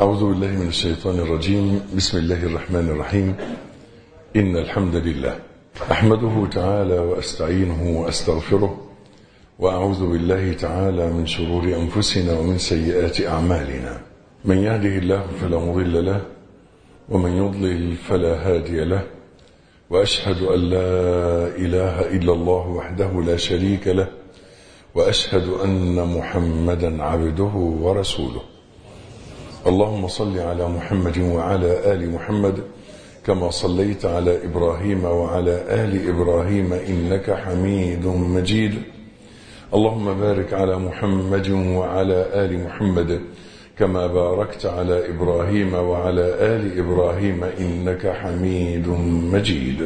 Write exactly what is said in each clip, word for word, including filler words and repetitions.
أعوذ بالله من الشيطان الرجيم. بسم الله الرحمن الرحيم. إن الحمد لله أحمده تعالى وأستعينه وأستغفره، وأعوذ بالله تعالى من شرور أنفسنا ومن سيئات أعمالنا. من يهده الله فلا مضل له، ومن يضلل فلا هادي له، وأشهد أن لا إله إلا الله وحده لا شريك له، وأشهد أن محمدا عبده ورسوله. اللهم صل على محمد وعلى آل محمد كما صليت على إبراهيم وعلى آل إبراهيم إنك حميد مجيد. اللهم بارك على محمد وعلى آل محمد كما باركت على إبراهيم وعلى آل إبراهيم إنك حميد مجيد.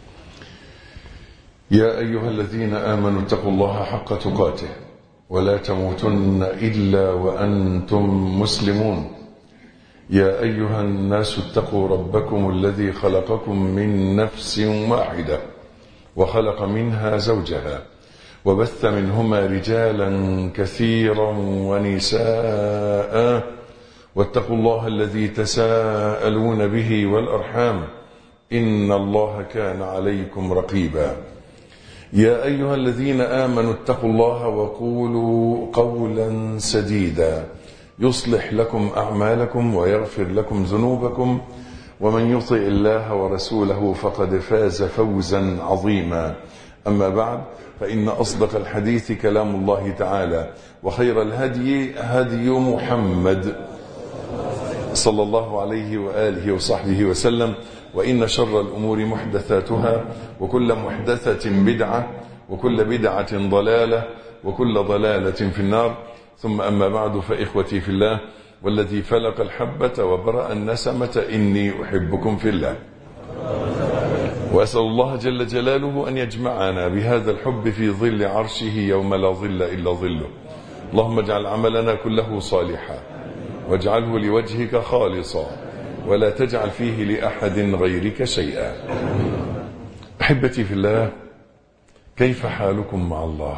يا أيها الذين آمنوا اتقوا الله حق تقاته ولا تموتن إلا وأنتم مسلمون. يا أيها الناس اتقوا ربكم الذي خلقكم من نفس واحدة وخلق منها زوجها وبث منهما رجالا كثيرا ونساء، واتقوا الله الذي تساءلون به والأرحام إن الله كان عليكم رقيبا. يا أيها الذين آمنوا اتقوا الله وقولوا قولا سديدا يصلح لكم أعمالكم ويغفر لكم ذنوبكم، ومن يطع الله ورسوله فقد فاز فوزا عظيما. أما بعد، فإن أصدق الحديث كلام الله تعالى، وخير الهدي هدي محمد صلى الله عليه وآله وصحبه وسلم، وإن شر الأمور محدثاتها، وكل محدثة بدعة، وكل بدعة ضلالة، وكل ضلالة في النار. ثم أما بعد، فإخوتي في الله والذي فلق الحبة وبرأ النسمة إني أحبكم في الله، وأسأل الله جل جلاله أن يجمعنا بهذا الحب في ظل عرشه يوم لا ظل إلا ظله. اللهم اجعل عملنا كله صالحا، واجعله لوجهك خالصا، ولا تجعل فيه لأحد غيرك شيئا. أحبتي في الله، كيف حالكم مع الله؟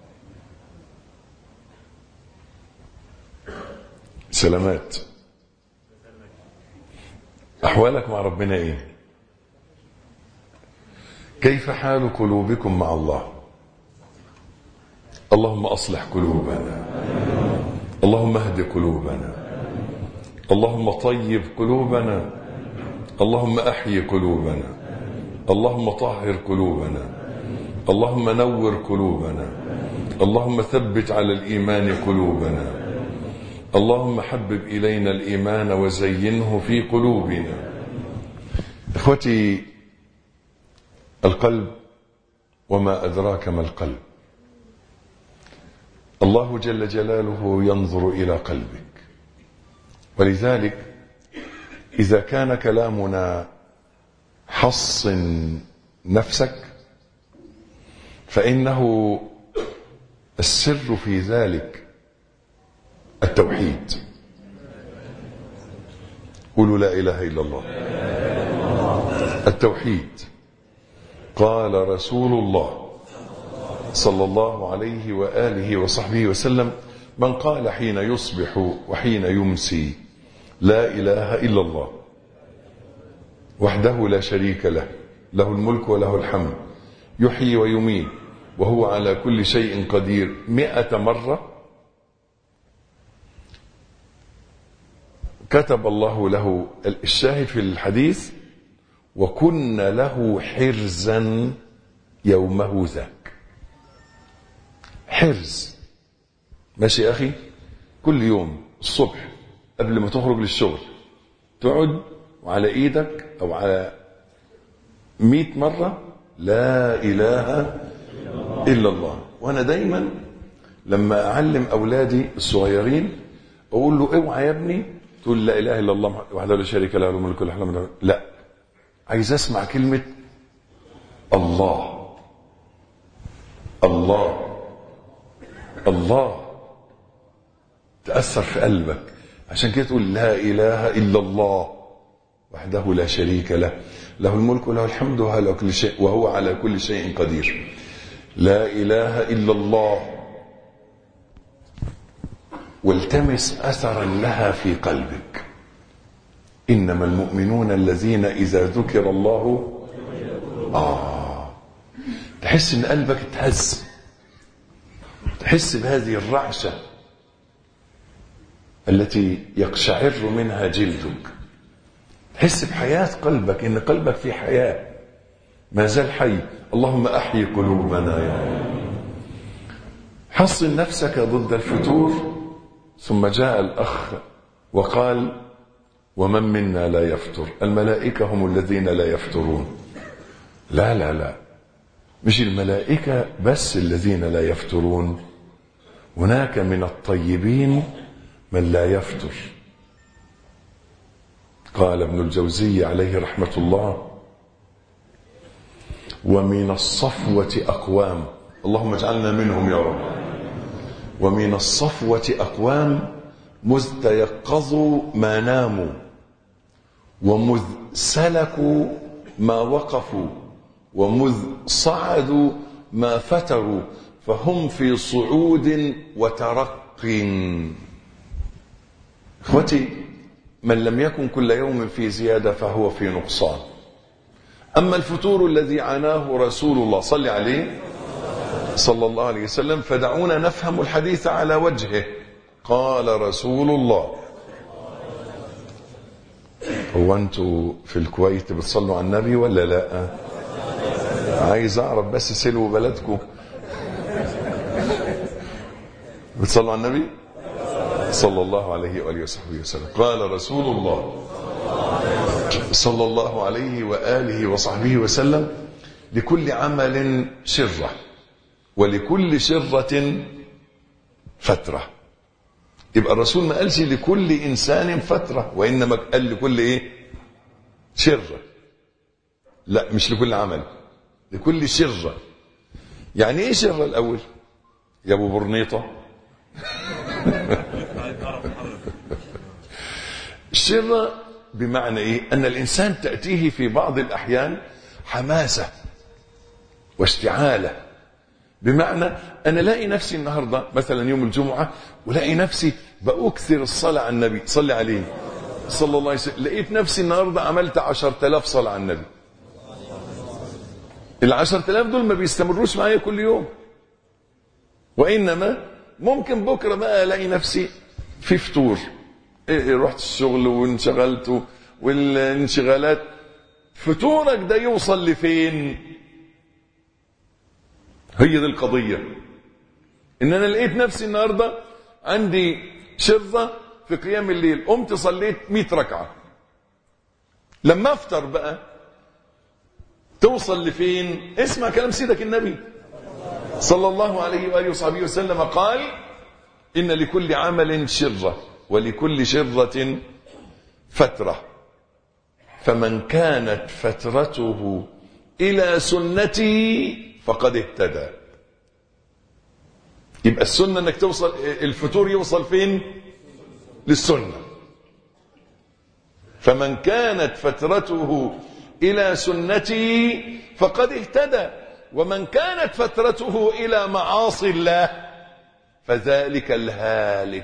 سلامات. أحوالك مع ربنا إيه؟ كيف حال قلوبكم مع الله؟ اللهم أصلح قلوبنا، اللهم اهد قلوبنا، اللهم طيب قلوبنا، اللهم أحيي قلوبنا، اللهم طهر قلوبنا، اللهم نور قلوبنا، اللهم ثبت على الإيمان قلوبنا، اللهم حبب إلينا الإيمان وزينه في قلوبنا. إخوتي، القلب وما أدراك ما القلب. الله جل جلاله ينظر إلى قلبك، ولذلك إذا كان كلامنا حصن نفسك، فإنه السر في ذلك التوحيد. قولوا لا إله إلا الله. التوحيد. قال رسول الله صلى الله عليه وآله وصحبه وسلم: من قال حين يصبح وحين يمسي لا إله إلا الله وحده لا شريك له، له الملك وله الحمد، يحيي ويميت وهو على كل شيء قدير، مئة مرة، كتب الله له الشاهد في الحديث: وكن له حرزا يومه ذاك. حرز. ماشي يا أخي؟ كل يوم الصبح قبل ما تخرج للشغل تقعد وعلى إيدك أو على مئة مرة لا إله إلا الله. وأنا دايما لما أعلم أولادي الصغيرين أقول له: اوعى يا ابني تقول لا إله إلا الله وحده لا شريك له، له الملك وله الحمد. لا، عايز أسمع كلمة الله الله الله تأثر في قلبك. عشان كده تقول لا إله إلا الله وحده لا شريك له، له الملك وله الحمد وهو على كل شيء قدير. لا إله إلا الله، والتمس أثرا لها في قلبك. إنما المؤمنون الذين إذا ذكر الله آه تحس إن قلبك اتهز، تحس بهذه الرعشة التي يقشعر منها جلدك، تحس بحياة قلبك، إن قلبك في حياة، ما زال حي. اللهم أحيي قلوبنا يا رب. حصن نفسك ضد الفتور. ثم جاء الأخ وقال ومن منا لا يفتر؟ الملائكة هم الذين لا يفترون. لا لا لا، مش الملائكة بس الذين لا يفترون، هناك من الطيبين من لا يفتر. قال ابن الجوزي عليه رحمة الله ومن الصفوة أقوام، اللهم اجعلنا منهم يا رب، ومن الصفوة أقوام مذ تيقظوا ما ناموا ومذ سلكوا ما وقفوا ومذ صعدوا ما فتروا فهم في صعود وترق. اخوتي، من لم يكن كل يوم في زيادة فهو في نقصان. أما الفتور الذي عناه رسول الله صلى عليه صلى الله عليه وسلم فدعونا نفهم الحديث على وجهه. قال رسول الله. هو أنتوا في الكويت بتصلوا على النبي ولا لا؟ عايز أعرف بس سلوا بلدكم بتصلوا على النبي صلى الله عليه وآله وصحبه وسلم. قال رسول الله صلى الله عليه وآله وصحبه وسلم لكل عمل شرة ولكل شرة فترة. يبقى الرسول ما قالش لكل إنسان فترة، وإنما قال لكل إيه؟ شرة. لا، مش لكل عمل، لكل شرة. يعني إيه شرة الأول يا أبو برنيطة؟ الشرة بمعنى إيه؟ أن الإنسان تأتيه في بعض الأحيان حماسة واشتعالة. بمعنى أنا لاقي نفسي النهاردة مثلا يوم الجمعة ولاقي نفسي بأكثر الصلاة على النبي صلى عليه صلى الله عليه وسلم. لقيت نفسي النهاردة عملت عشر تلاف صلاة على النبي. العشر تلاف دول ما بيستمروش معايا كل يوم، وإنما ممكن بكرة بقى ألاقي نفسي في فتور، إيه رحت الشغل وانشغلت والانشغالات. فتورك ده يوصل لفين؟ هي دي القضية، إن أنا لقيت نفسي النهاردة عندي شرة في قيام الليل، قمت صليت مئة ركعة. لما أفطر بقى توصل لفين؟ اسمع كلام سيدك النبي صلى الله عليه وآله وصحبه وسلم. قال إن لكل عمل شرة ولكل شرة فترة، فمن كانت فترته إلى سنتي فقد اهتدى. يبقى السنة انك توصل، الفتور يوصل فين؟ للسنة. فمن كانت فترته إلى سنتي فقد اهتدى، ومن كانت فترته إلى معاصي الله فذلك الهالك.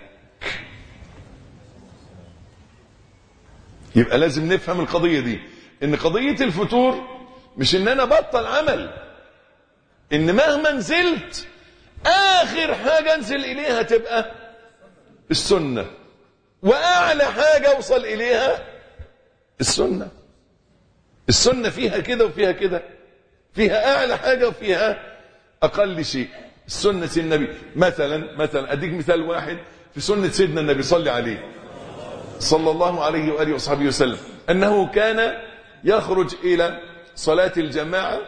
يبقى لازم نفهم القضية دي، ان قضية الفتور مش ان انا بطل عمل، ان مهما نزلت اخر حاجة انزل اليها تبقى السنة، واعلى حاجة اوصل اليها السنة. السنة فيها كده وفيها كده، فيها اعلى حاجة وفيها اقل شيء. سنة النبي مثلا مثلا اديك مثال واحد في سنة سيدنا النبي صلى عليه صلى الله عليه وآله وصحبه وسلم، انه كان يخرج الى صلاة الجماعة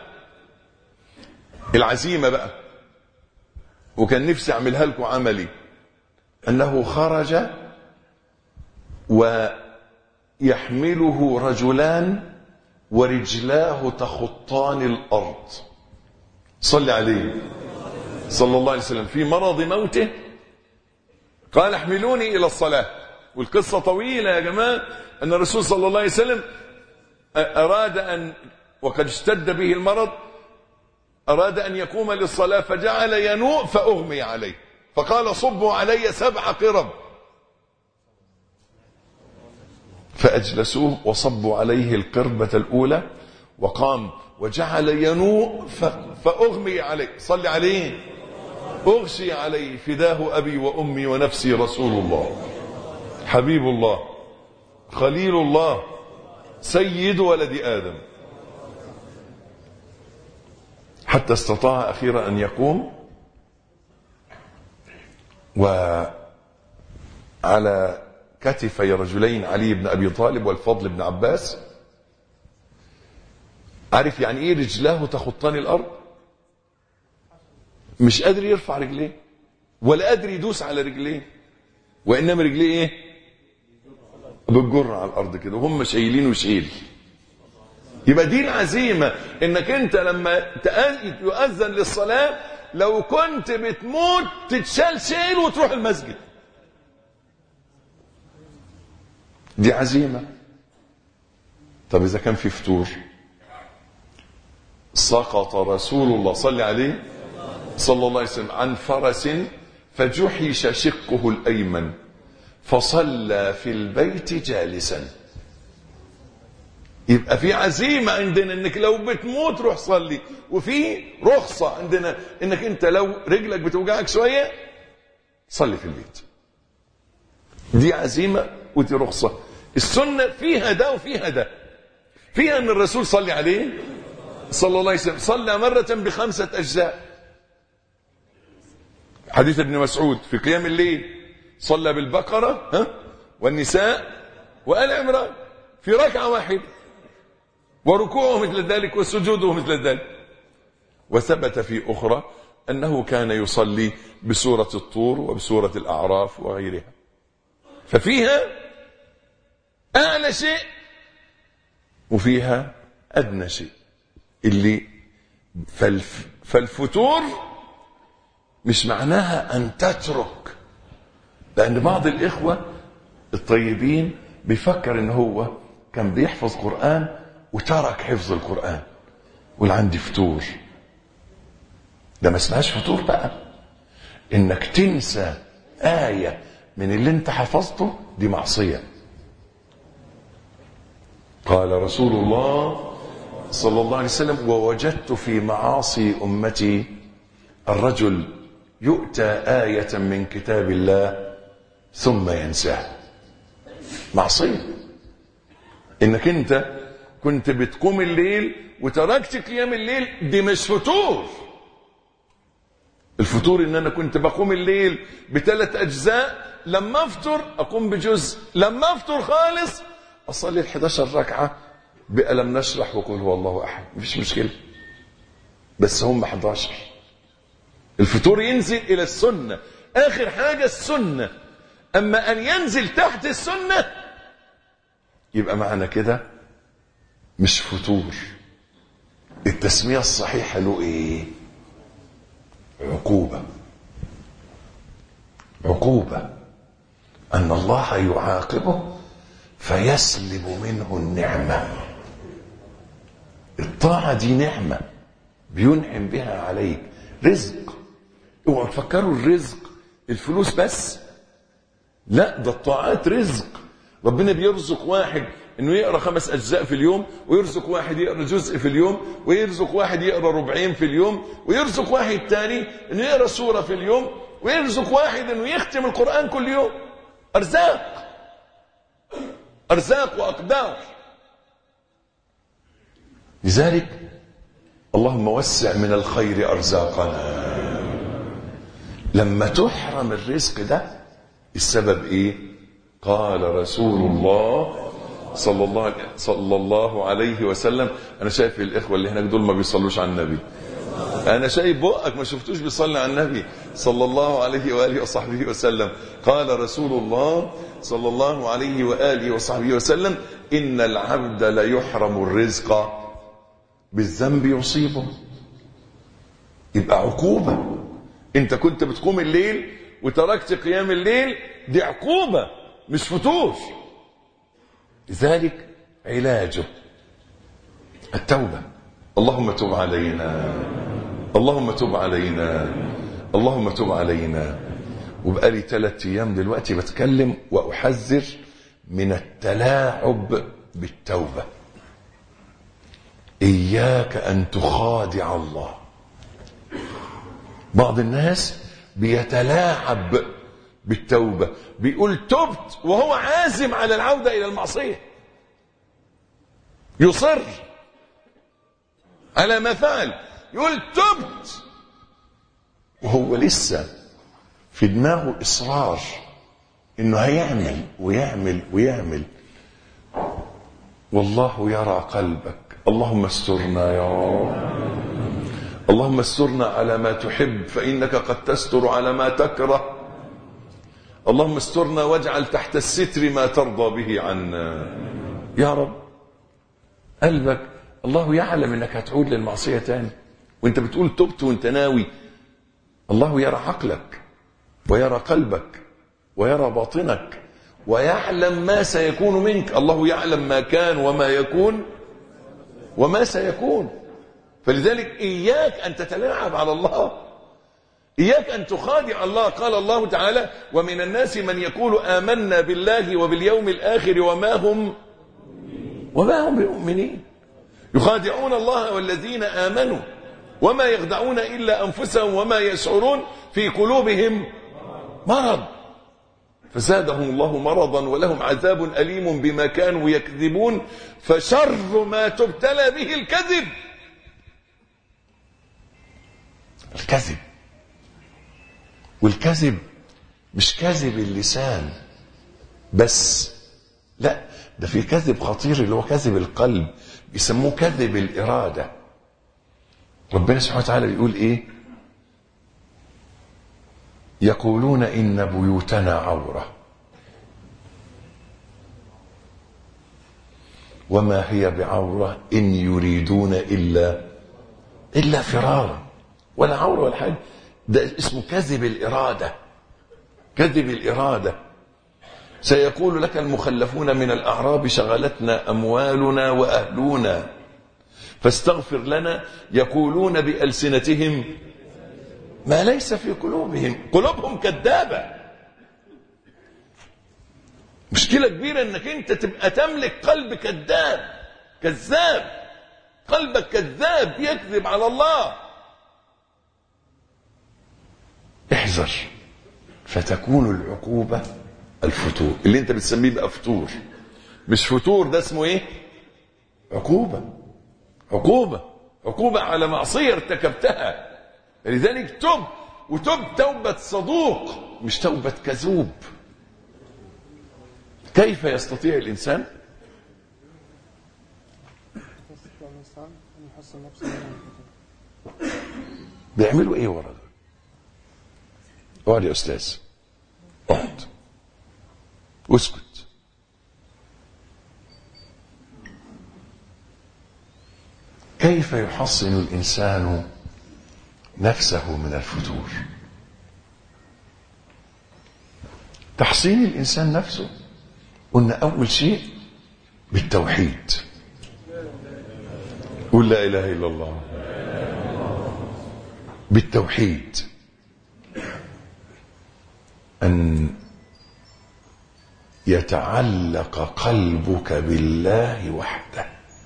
العزيمة بقى، وكان نفسي اعملها لكم عملي، انه خرج ويحمله رجلان ورجلاه تخطان الارض صلى عليه صلى الله عليه وسلم في مرض موته. قال احملوني الى الصلاة. والقصة طويلة يا جماعة، ان الرسول صلى الله عليه وسلم اراد ان، وقد اشتد به المرض، اراد ان يقوم للصلاة فجعل ينوء فاغمي عليه، فقال صبوا علي سبع قرب، فأجلسوه وصبوا عليه القربة الأولى وقام وجعل ينوء فأغمي عليه. صل عليه. أغشي عليه فداه أبي وأمي ونفسي رسول الله حبيب الله خليل الله سيد ولد آدم، حتى استطاع أخيرا أن يقوم، وعلى كتفي رجلين علي بن أبي طالب والفضل بن عباس. عارف يعني إيه رجلاه تخطان الأرض؟ مش قادر يرفع رجليه ولا قادر يدوس على رجليه، وإنما رجليه إيه؟ بالجر على الأرض كده وهم شايلين وشيل. يبقى دي العزيمة، إنك أنت لما يؤذن للصلاة لو كنت بتموت تتشال شيل وتروح المسجد. دي عزيمة. طب إذا كان في فطور، سقط رسول الله صلى عليه صلى الله عليه وسلم عن فرس فجحش شقه الأيمن فصلى في البيت جالسا. يبقى في عزيمة عندنا انك لو بتموت روح صلي، وفي رخصة عندنا انك انت لو رجلك بتوجعك شوية صلي في البيت. دي عزيمة ودي رخصة. السنة فيها ده وفيها ده. فيها ان الرسول صلى عليه صلى الله عليه وسلم صلى مرة بخمسة اجزاء. حديث ابن مسعود في قيام الليل صلى بالبقرة ها والنساء وآل عمران في ركعة واحدة، وركوعه مثل ذلك وسجوده مثل ذلك. وثبت في أخرى أنه كان يصلي بسورة الطور وبسورة الأعراف وغيرها. ففيها أعلى شيء وفيها أدنى شيء. اللي فالف فالفتور مش معناها أن تترك، لأن بعض الإخوة الطيبين بيفكر إن هو كان بيحفظ قرآن وترك حفظ القرآن واللي عندي فتور. ده ما اسمهاش فتور بقى. إنك تنسى آية من اللي انت حفظته دي معصية. قال رسول الله صلى الله عليه وسلم: ووجدت في معاصي أمتي الرجل يؤتى آية من كتاب الله ثم ينساها. معصية. إنك أنت كنت بتقوم الليل وتركت قيام الليل، دي مش فتور. الفتور إن أنا كنت بقوم الليل بثلاث أجزاء، لما أفطر أقوم بجزء، لما أفطر خالص أصلي الحداشر ركعة بألم نشرح وقل هو الله أحد. مفيش مشكلة، بس هم حداشر. الفتور ينزل إلى السنة، آخر حاجة السنة. أما أن ينزل تحت السنة يبقى معنى كده مش فتور. التسمية الصحيحة له إيه؟ عقوبة. عقوبة أن الله يعاقبه فيسلب منه النعمة. الطاعة دي نعمة بينعم بها عليك، رزق. اوعوا تفكروا الرزق الفلوس بس، لا، ده الطاعات رزق. ربنا بيرزق واحد انه يقرأ خمس اجزاء في اليوم، ويرزق واحد يقرأ جزء في اليوم، ويرزق واحد يقرأ ربعين في اليوم، ويرزق واحد تاني انه يقرأ سورة في اليوم، ويرزق واحد انه يختم القرآن كل يوم. ارزاق، ارزاق واقدار. لذلك اللهم وسع من الخير ارزاقنا. لما تحرم الرزق ده السبب ايه؟ قال رسول الله صلى الله صلى الله عليه وسلم. انا شايف الاخوه اللي هناك دول ما بيصلوش على النبي. انا شايف بقك ما شفتوش بيصلي على النبي صلى الله عليه واله وصحبه وسلم. قال رسول الله صلى الله عليه واله وصحبه وسلم: ان العبد ليحرم الرزق بالذنب يصيبه. يبقى عقوبه. انت كنت بتقوم الليل وتركت قيام الليل، دي عقوبة مش فتور. لذلك علاجه التوبة. اللهم تب علينا، اللهم تب علينا، اللهم تب علينا. وبقالي ثلاث ايام دلوقتي بتكلم واحذر من التلاعب بالتوبة. إياك أن تخادع الله. بعض الناس بيتلاعب بالتوبة، بيقول تبت وهو عازم على العودة إلى المعصية، يصر على ما فعل، يقول تبت وهو لسه في دماغه إصرار إنه هيعمل ويعمل ويعمل. والله يرى قلبك. اللهم استرنا يا رب، اللهم استرنا على ما تحب فإنك قد تستر على ما تكره. اللهم استرنا واجعل تحت الستر ما ترضى به عنا يا رب. قلبك الله يعلم انك هتعود للمعصية تاني، وانت بتقول تبت وانت ناوي. الله يرى عقلك ويرى قلبك ويرى باطنك ويعلم ما سيكون منك. الله يعلم ما كان وما يكون وما سيكون. فلذلك إياك أن تتلاعب على الله، إياك أن تخادع الله. قال الله تعالى: ومن الناس من يقول آمنا بالله وباليوم الآخر وما هم وما هم بمؤمنين. يخادعون الله والذين آمنوا وما يخدعون إلا أنفسهم وما يشعرون في قلوبهم مرض فزادهم الله مرضا ولهم عذاب أليم بما كانوا يكذبون. فشر ما تبتلى به الكذب. الكذب، والكذب مش كذب اللسان بس، لا، ده في كذب خطير اللي هو كذب القلب، بيسموه كذب الإرادة. ربنا سبحانه وتعالى بيقول إيه؟ يقولون إن بيوتنا عورة وما هي بعورة إن يريدون إلا إلا فرارا. ولا عورة ولا حاجة، ده اسمه كذب الإرادة. كذب الإرادة. سيقول لك المخلفون من الأعراب شغلتنا أموالنا وأهلنا فاستغفر لنا. يقولون بألسنتهم ما ليس في قلوبهم. قلوبهم كذابة. مشكلة كبيرة انك انت تبقى تملك قلب كذاب. كذاب، قلبك كذاب يكذب على الله. احذر فتكون العقوبة الفتور، اللي انت بتسميه بقى فتور، مش فتور، ده اسمه ايه؟ عقوبة. عقوبة عقوبة على معصية ارتكبتها. لذلك تب، وتب توبة صدوق مش توبة كذوب. كيف يستطيع الإنسان؟ بيعملوا ايه ورا ده؟ اقعد يا أستاذ، اقعد واسكت. كيف يحصن الإنسان نفسه من الفتور؟ تحصين الإنسان نفسه قلنا أول شيء بالتوحيد. قل لا إله إلا الله. بالتوحيد، أن يتعلق قلبك بالله وحده.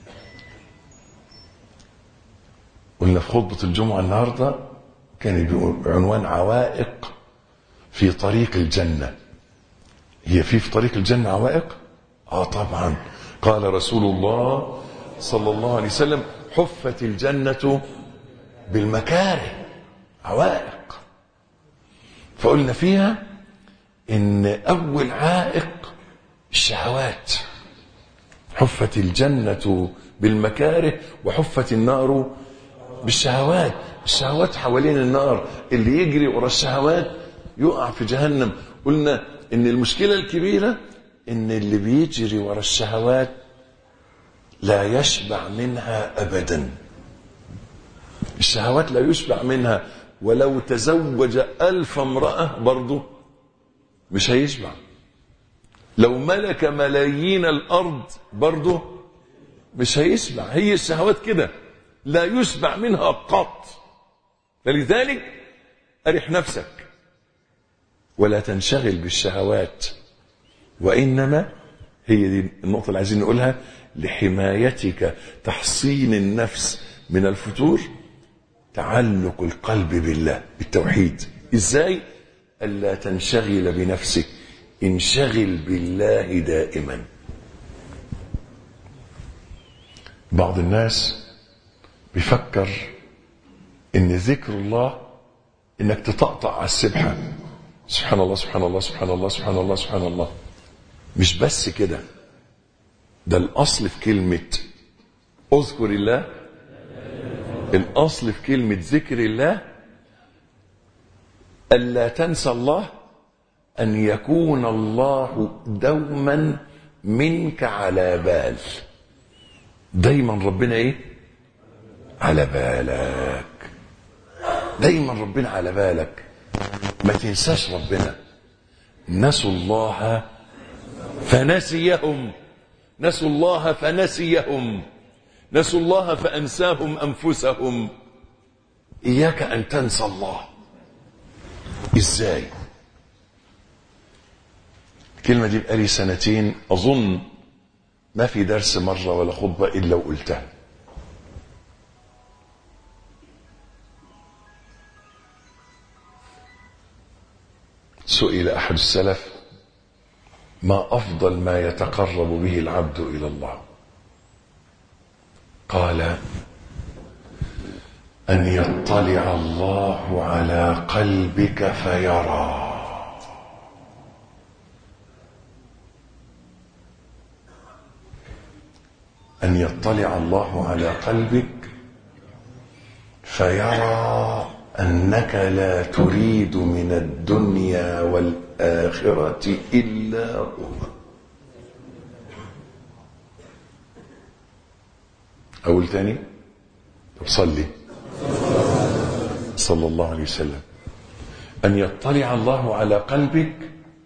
قلنا في خطبة الجمعة النهاردة كان بعنوان عوائق في طريق الجنة. هي في في طريق الجنة عوائق؟ آه طبعا. قال رسول الله صلى الله عليه وسلم: حفت الجنة بالمكاره. عوائق. فقلنا فيها إن أول عائق الشهوات. حفت الجنة بالمكاره وحفت النار بالشهوات. الشهوات حوالين النار، اللي يجري ورا الشهوات يقع في جهنم. قلنا ان المشكلة الكبيرة ان اللي بيجري ورا الشهوات لا يشبع منها ابدا. الشهوات لا يشبع منها، ولو تزوج ألف امرأة برضه مش هيشبع. لو ملك ملايين الأرض برضه مش هيشبع. هي الشهوات كده لا يشبع منها قط. فلذلك أرح نفسك ولا تنشغل بالشهوات، وإنما هي دي النقطة اللي عايزين نقولها. لحمايتك تحصين النفس من الفتور تعلق القلب بالله بالتوحيد. ازاي؟ ألا تنشغل بنفسك، انشغل بالله دائما. بعض الناس بيفكر ان ذكر الله انك تطقطق على السبحة، سبحان الله سبحان الله سبحان الله سبحان الله سبحان الله. مش بس كده، ده الأصل في كلمة اذكر الله، الأصل في كلمة ذكر الله ألا تنسى الله، أن يكون الله دوما منك على بال. دايما ربنا ايه؟ على بالك. دايما ربنا على بالك، ما تنساش ربنا. نسوا الله فنسيهم، نسوا الله فنسيهم، نسوا الله فأنساهم أنفسهم. إياك أن تنسى الله. إزاي؟ الكلمة دي بقالي سنتين أظن ما في درس مرة ولا خطبة إلا وقلتها. سئل أحد السلف ما أفضل ما يتقرب به العبد إلى الله؟ قال أن يطلع الله على قلبك فيرى. أن يطلع الله على قلبك فيرى أنك لا تريد من الدنيا والآخرة إلا هو. أقول تاني؟ طب صلي صلى الله عليه وسلم. أن يطلع الله على قلبك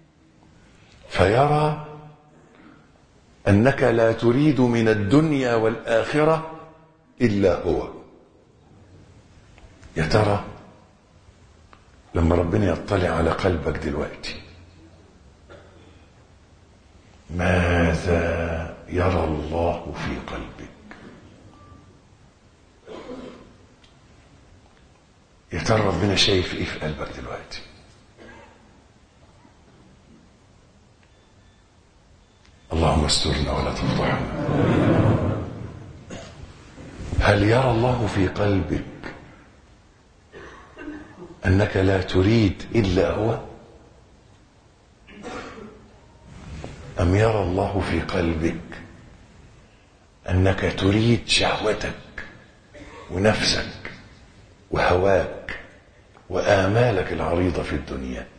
فيرى أنك لا تريد من الدنيا والآخرة إلا هو. يا ترى لما ربنا يطلع على قلبك دلوقتي ماذا يرى الله في قلبك؟ يا ترى ربنا شايف ايه في قلبك دلوقتي؟ اللهم استرنا ولا تفضحنا. هل يرى الله في قلبك أنك لا تريد إلا هو؟ أم يرى الله في قلبك أنك تريد شهوتك ونفسك وهواك وآمالك العريضة في الدنيا؟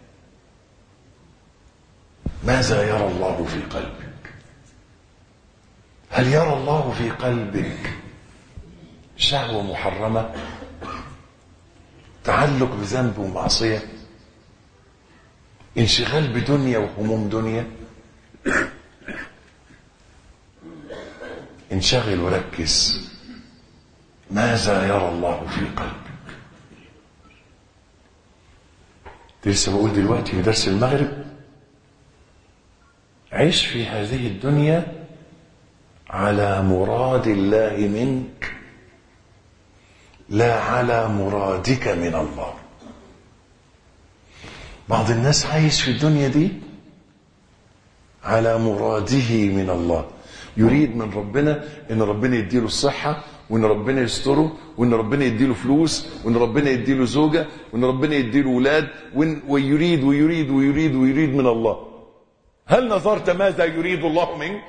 ماذا يرى الله في قلبك؟ هل يرى الله في قلبك شهوة محرمة، تعلق بذنب ومعصية، انشغال بدنيا وهموم دنيا؟ انشغل وركز. ماذا يرى الله في قلبك؟ لسه بقول دلوقتي في درس المغرب عيش في هذه الدنيا على مراد الله منك لا على مرادك من الله. بعض الناس عايش في الدنيا دي على مراده من الله، يريد من ربنا ان ربنا يديله الصحة، وان ربنا يستره، وان ربنا يديله فلوس، وان ربنا يديله زوجة، وان ربنا يديله اولاد، ويريد ويريد ويريد ويريد من الله. هل نظرت ماذا يريد الله منك؟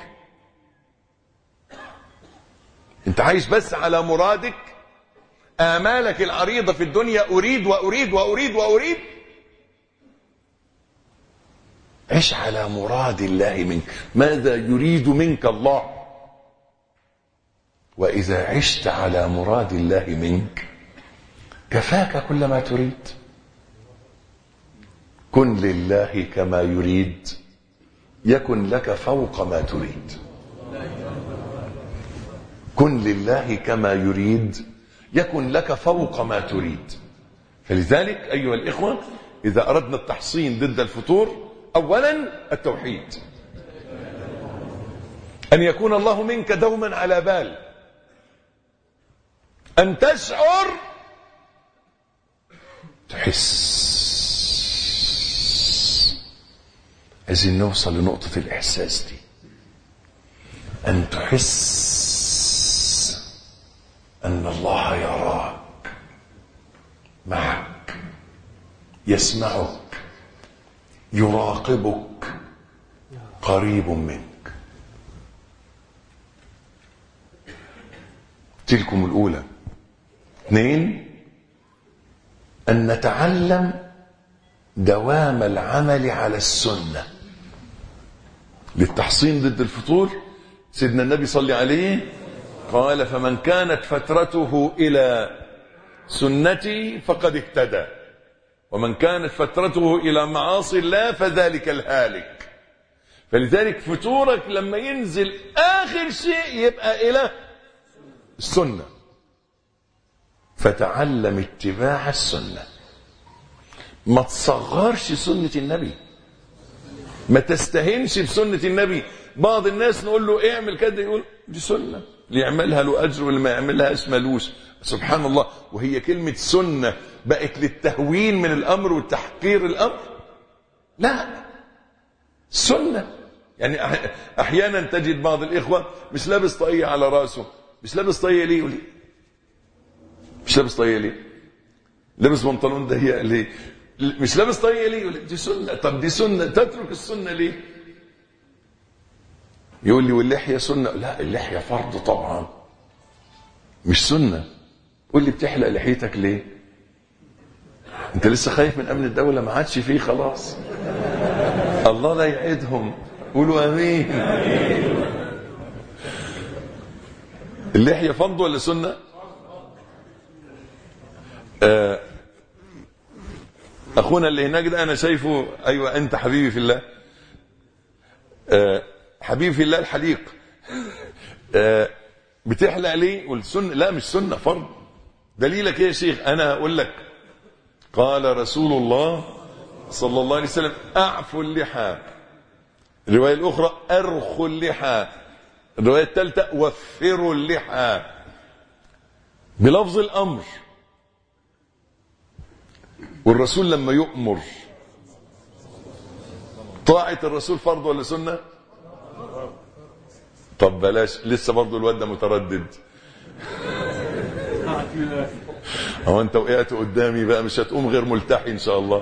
انت عايش بس على مرادك، آمالك العريضة في الدنيا، أريد وأريد وأريد وأريد. عيش على مراد الله منك، ماذا يريد منك الله. وإذا عشت على مراد الله منك كفاك كل ما تريد. كن لله كما يريد يكن لك فوق ما تريد. كن لله كما يريد يكن لك فوق ما تريد. فلذلك أيها الإخوة إذا أردنا التحصين ضد الفتور، أولا التوحيد. أن يكون الله منك دوما على بال، أن تشعر، تحس. عايزين نوصل لنقطة الإحساس دي، أن تحس أن الله يراك، معك، يسمعك، يراقبك، قريب منك. تلكم الأولى. اثنين، أن نتعلم دوام العمل على السنة للتحصين ضد الفتور. سيدنا النبي صلى عليه قال: فمن كانت فترته إلى سنتي فقد اهتدى، ومن كانت فترته إلى معاصي الله فذلك الهالك. فلذلك فتورك لما ينزل آخر شيء يبقى إلى السنة، فتعلم اتباع السنة. ما تصغرش سنة النبي، ما تستهنش بسنة النبي. بعض الناس نقول له اعمل كده يقول دي سنة، اللي يعملها له أجر واللي ما يعملها ملوش. سبحان الله. وهي كلمة سنة بقت للتهوين من الأمر وتحقير الأمر؟ لا، سنة. يعني أحيانا تجد بعض الإخوة مش لابس طاقية على رأسه. مش لابس طاقية ليه؟ يقول مش لابس طاقية ليه؟ لابس بنطلون ضيق ليه؟ مش لابس طاقية ليه؟ يقول دي سنة. طب دي سنة، تترك السنة ليه؟ يقول لي واللحية سنة. لا، اللحية فرض طبعا، مش سنة. قول لي بتحلق لحيتك ليه؟ انت لسه خايف من امن الدولة؟ ما عادش فيه خلاص. الله لا يعيدهم. قولوا امين. اللحية فرض ولا سنة؟ آه اخونا اللي هناك ده انا شايفه، ايوه انت حبيبي في الله. آه حبيبي في الله الحليق. آه بتحلق ليه؟ والسنة لا مش سنة، فرض. دليلك ايه يا شيخ؟ انا هقول لك. قال رسول الله صلى الله عليه وسلم: اعفوا اللحى. الرواية الاخرى: ارخوا اللحى. الرواية الثالثة: وفروا اللحى، بلفظ الامر. والرسول لما يؤمر، طاعة الرسول فرض ولا سنة؟ طب بلاش، لسه برضو الواد ده متردد. هو انت وقعت قدامي بقى، مش هتقوم غير ملتحي ان شاء الله.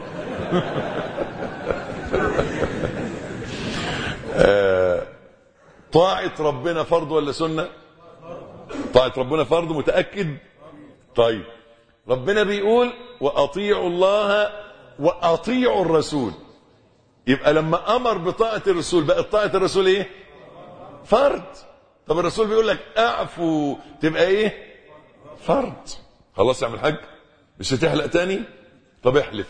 آه طاعة ربنا فرض ولا سنة؟ طاعة ربنا فرض، متأكد؟ طيب ربنا بيقول: وأطيعوا الله وأطيعوا الرسول. يبقى لما أمر بطاعة الرسول بقت طاعة الرسول ايه؟ فرض. طب الرسول بيقول لك اعفوا، تبقى ايه؟ فرض. خلاص يا عم الحاج، مش هتحلق تاني؟ طب احلف.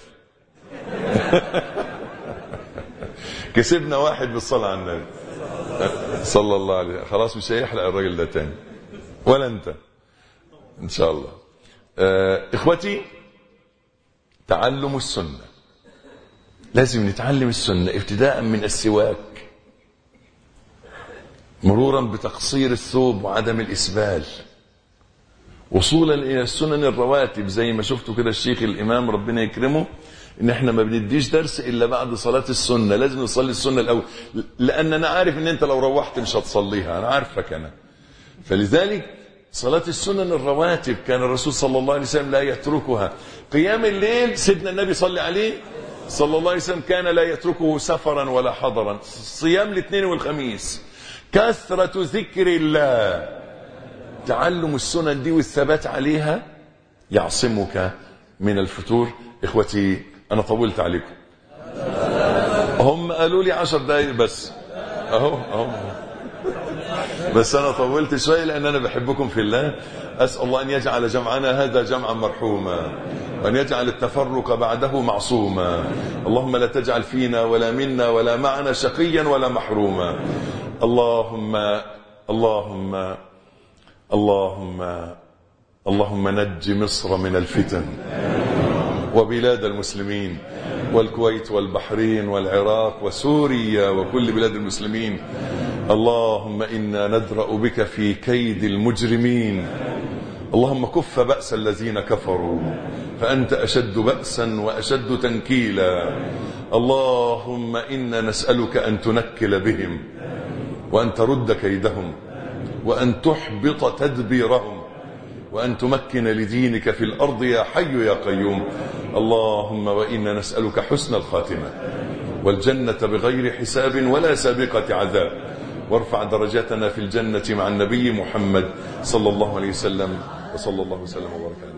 كسبنا واحد بالصلاة على النبي صلى الله عليه وسلم. خلاص مش هيحلق الراجل ده تاني ولا انت ان شاء الله. آه اخوتي، تعلم السنة. لازم نتعلم السنة ابتداء من السواك، مرورا بتقصير الثوب وعدم الإسبال، وصولا إلى السنن الرواتب زي ما شفتوا كده الشيخ الإمام ربنا يكرمه، إن إحنا ما بنديش درس إلا بعد صلاة السنة. لازم نصلي السنة الأول، لأن أنا عارف إن أنت لو روحت مش هتصليها، أنا عارفك أنا. فلذلك صلاة السنن الرواتب كان الرسول صلى الله عليه وسلم لا يتركها. قيام الليل سيدنا النبي صلى عليه صلى الله عليه وسلم كان لا يتركه سفرا ولا حضرا. صيام الاثنين والخميس، كثرة ذكر الله. تعلم السنن دي والثبات عليها يعصمك من الفتور. إخوتي أنا طولت عليكم، هم قالوا لي عشر دقايق بس أهو أهو بس أنا طولت شوي لأن أنا بحبكم في الله. أسأل الله أن يجعل جمعنا هذا جمعا مرحوما، وأن يجعل التفرق بعده معصوما. اللهم لا تجعل فينا ولا منا ولا معنا شقيا ولا محروما. اللهم اللهم اللهم اللهم نج مصر من الفتن، وبلاد المسلمين، والكويت والبحرين والعراق وسوريا وكل بلاد المسلمين. اللهم إنا ندرأ بك في كيد المجرمين. اللهم كف بأس الذين كفروا فأنت أشد بأسا وأشد تنكيلا. اللهم إنا نسألك أن تنكل بهم وأن ترد كيدهم وأن تحبط تدبيرهم وأن تمكن لدينك في الأرض يا حي يا قيوم. اللهم وإنا نسألك حسن الخاتمة والجنة بغير حساب ولا سابقة عذاب، وارفع درجاتنا في الجنة مع النبي محمد صلى الله عليه وسلم. وصلى الله وسلم وبارك عليه.